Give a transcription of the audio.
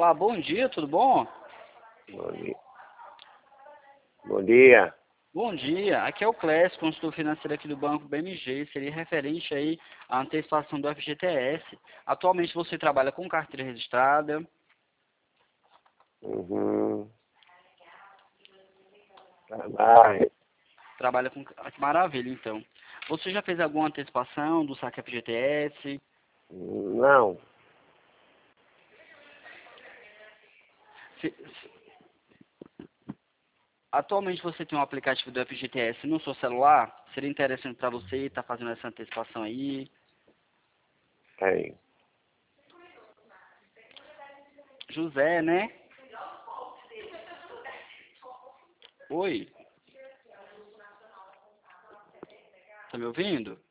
Olá, bom dia, tudo bom? Bom dia. Bom dia. Bom dia, aqui é o Clécio, consultor financeiro aqui do Banco BMG, seria referente aí à antecipação do FGTS. Atualmente você trabalha com carteira registrada, Uhum. Trabalho. trabalha com... Maravilha, então. Você já fez alguma antecipação do saque FGTS? Não. Se- Atualmente você tem um aplicativo do FGTS no seu celular? Seria interessante para você estar fazendo essa antecipação aí? Tem. José, né? Oi, tá me ouvindo?